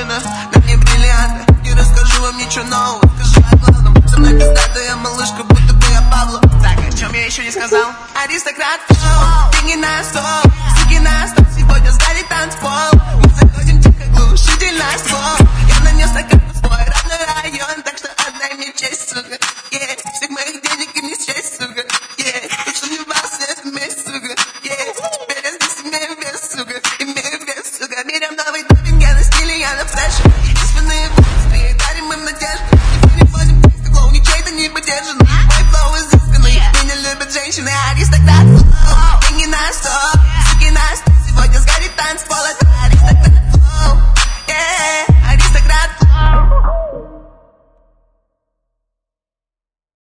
миллионы, на мне бриллианты. Не расскажу вам ничего нового, скажу о главном. Со мной пиздатая малышка, будто бы я Пабло. Так, о чем я еще не сказал? Аристократ, деньги на стол, суки на стол. Сегодня сгорит танцпол. Мы заходим тихо, глушитель на ствол. Я нанес на карту свой родной район, так что отдай мне честь, сука. Всех моих денег и не счесть, сука. Ты сомневался, это месть, сука. Теперь я здесь имею вес, сука. Имею вес, сука. Берем новый допинг, я на стиле, я на флеше. Единственные быстрые, дарим им надежду. Никто не поздим, текста, клоу, ничей-то не поддержан. Мой флоу изысканный, меня любят женщины,